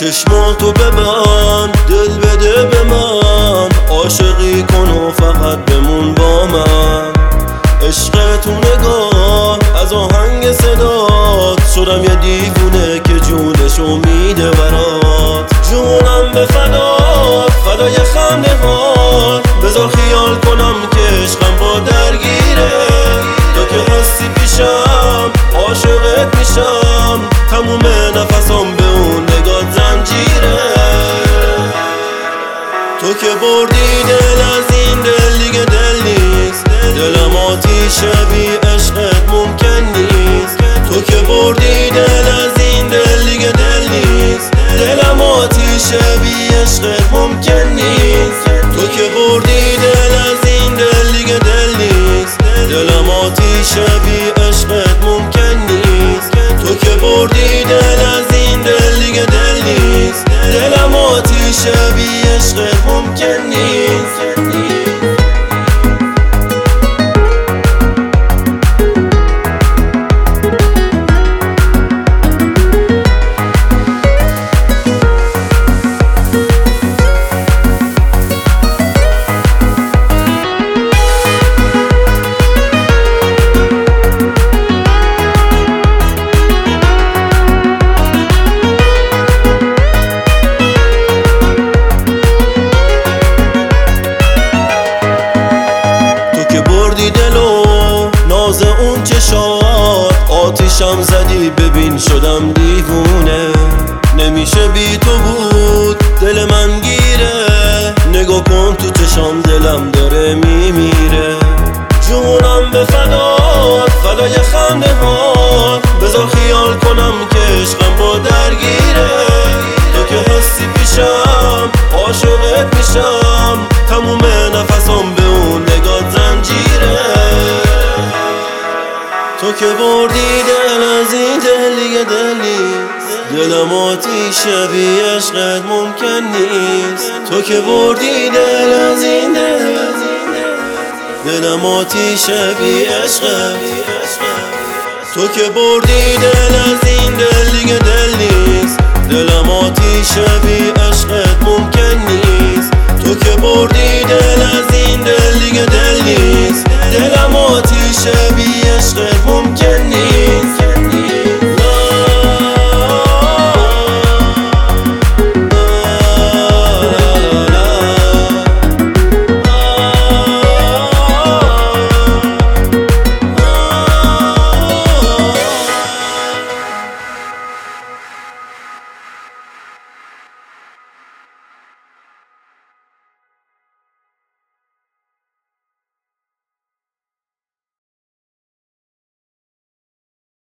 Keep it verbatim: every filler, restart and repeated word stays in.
چشماتو ببند، دل بده به من، عاشقی کن و فقط بمون با من. عشق تو نگاه از آهنگ صدات، شدم یه دیوونه که جونشو میده برات. جونم به فدات، فدای خنده هات، بذار خیال کنم که عشقم با درگیره. تو که هستی پیشم عاشقت میشم، تموم نفسم به اون نگات زنجیره. تو که بردی دل از این دل دیگه دل نیست، دلم آتیشه بی عشقت ممکن نیست. تو که بردی دل از این دل دیگه دل نیست، دلم آتیشه بی عشقت ممکن نیست. تو که بردی دل از این دل دیگه دل نیست، دلم آتیشه بی عشقت ممکن نیست. تو که بردی دل از این دل دیگه دل نیست، دلم آتیشه بی عشقت ممکن نیست. دلو ناز اون چشات، آتیشم زدی ببین شدم دیوونه. نمیشه بی تو بود دل من گیره، نگاه کن تو چشام دلم داره میمیره. جونم به فدات، فدای خنده هات، بذار خیال کنم که عشقم با درگیره. تو که هستی پیشم عاشقت میشم، تموم نفسم به اون نگات زنجیره. تو که بردی دل از این دل دیگه دل نیست، دلم آتیشه بی عشقت ممکن نیست. تو که بردی دل از این دل، دلم آتیشه بی عشقت. تو که بردی دل از این دل دیگه دل نیست،